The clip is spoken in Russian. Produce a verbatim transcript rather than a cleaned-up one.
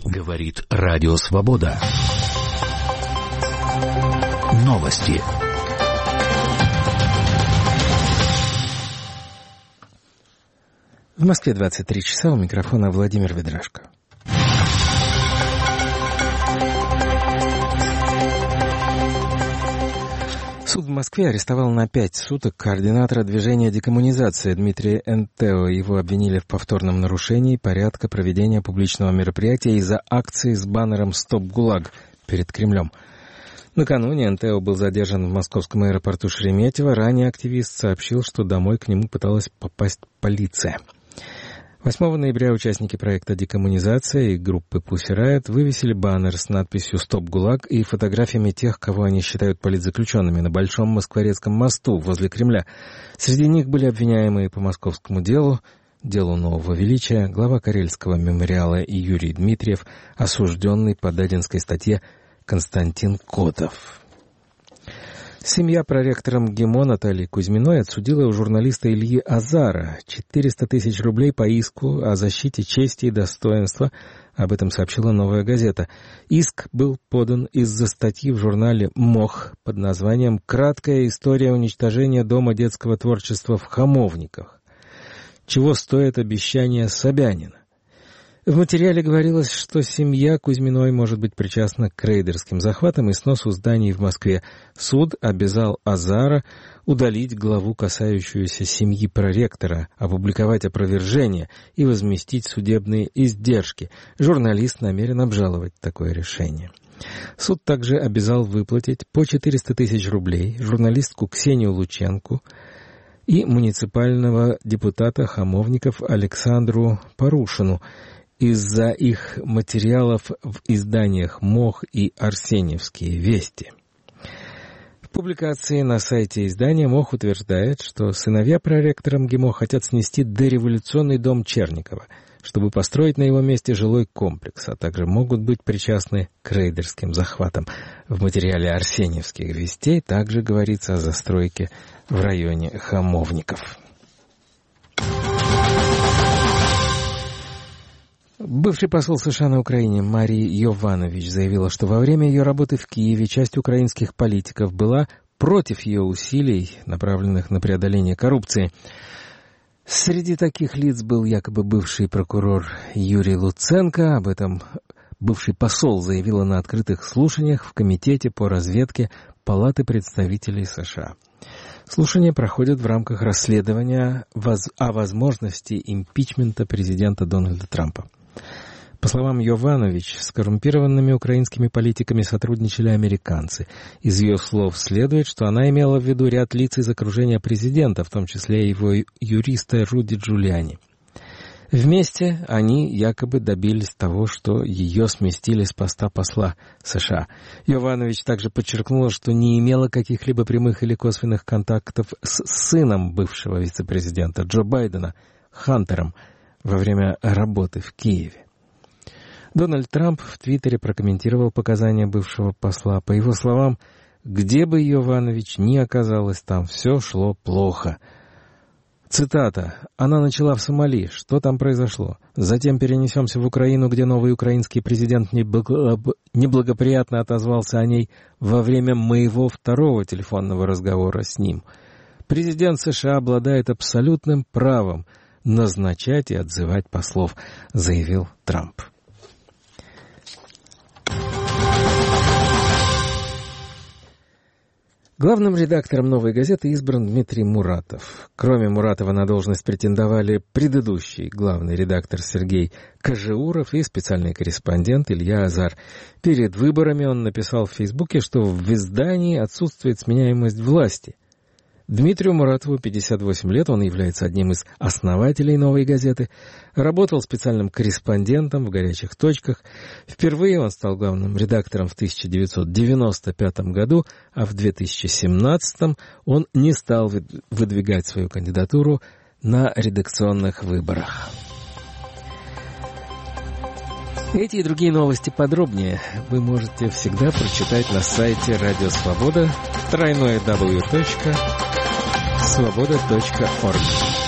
Говорит Радио Свобода. Новости. В Москве двадцать три часа, у микрофона Владимир Ведрашко. Суд в Москве арестовал на пять суток координатора движения «Декоммунизация» Дмитрия Энтео. Его обвинили в повторном нарушении порядка проведения публичного мероприятия из-за акции с баннером «Стоп ГУЛАГ» перед Кремлем. Накануне Энтео был задержан в московском аэропорту Шереметьево. Ранее активист сообщил, что домой к нему пыталась попасть полиция. восьмого ноября участники проекта «Декоммунизация» и группы Pussy Riot вывесили баннер с надписью «Стоп ГУЛАГ» и фотографиями тех, кого они считают политзаключенными, на Большом Москворецком мосту возле Кремля. Среди них были обвиняемые по московскому делу, делу нового величия, глава Карельского мемориала Юрий Дмитриев, осужденный по дадинской статье Константин Котов. Семья проректора МГИМО Натальи Кузьминой отсудила у журналиста Ильи Азара четыреста тысяч рублей по иску о защите чести и достоинства. Об этом сообщила «Новая газета». Иск был подан из-за статьи в журнале «Мох» под названием «Краткая история уничтожения Дома детского творчества в Хамовниках. Чего стоит обещание Собянина». В материале говорилось, что семья Кузьминой может быть причастна к рейдерским захватам и сносу зданий в Москве. Суд обязал Азара удалить главу, касающуюся семьи проректора, опубликовать опровержение и возместить судебные издержки. Журналист намерен обжаловать такое решение. Суд также обязал выплатить по четыреста тысяч рублей журналистку Ксению Лученко и муниципального депутата Хамовников Александру Парушину из-за их материалов в изданиях «Мох» и «Арсеньевские вести». В публикации на сайте издания «Мох» утверждает, что сыновья проректора МГИМО хотят снести дореволюционный дом Черникова, чтобы построить на его месте жилой комплекс, а также могут быть причастны к рейдерским захватам. В материале «Арсеньевских вестей» также говорится о застройке в районе Хамовников. Бывший посол США на Украине Мария Йованович заявила, что во время ее работы в Киеве часть украинских политиков была против ее усилий, направленных на преодоление коррупции. Среди таких лиц был якобы бывший прокурор Юрий Луценко. Об этом бывший посол заявила на открытых слушаниях в Комитете по разведке Палаты представителей США. Слушания проходят в рамках расследования о возможности импичмента президента Дональда Трампа. По словам Йованович, с коррумпированными украинскими политиками сотрудничали американцы. Из ее слов следует, что она имела в виду ряд лиц из окружения президента, в том числе его юриста Руди Джулиани. Вместе они якобы добились того, что ее сместили с поста посла США. Йованович также подчеркнула, что не имела каких-либо прямых или косвенных контактов с сыном бывшего вице-президента Джо Байдена, Хантером, во время работы в Киеве. Дональд Трамп в Твиттере прокомментировал показания бывшего посла. По его словам, где бы Йованович ни оказалась, там все шло плохо. Цитата. «Она начала в Сомали. Что там произошло? Затем перенесемся в Украину, где новый украинский президент неблагоприятно отозвался о ней во время моего второго телефонного разговора с ним. Президент США обладает абсолютным правом назначать и отзывать послов», заявил Трамп. Главным редактором «Новой газеты» избран Дмитрий Муратов. Кроме Муратова на должность претендовали предыдущий главный редактор Сергей Кожеуров и специальный корреспондент Илья Азар. Перед выборами он написал в Фейсбуке, что в издании отсутствует сменяемость власти. Дмитрию Муратову пятьдесят восемь лет, он является одним из основателей «Новой газеты», работал специальным корреспондентом в «Горячих точках». Впервые он стал главным редактором в тысяча девятьсот девяносто пятом году, а в две тысячи семнадцатом он не стал выдвигать свою кандидатуру на редакционных выборах. Эти и другие новости подробнее вы можете всегда прочитать на сайте Радио Свобода, тройное дабл ю дабл ю дабл ю точка свобода точка орг.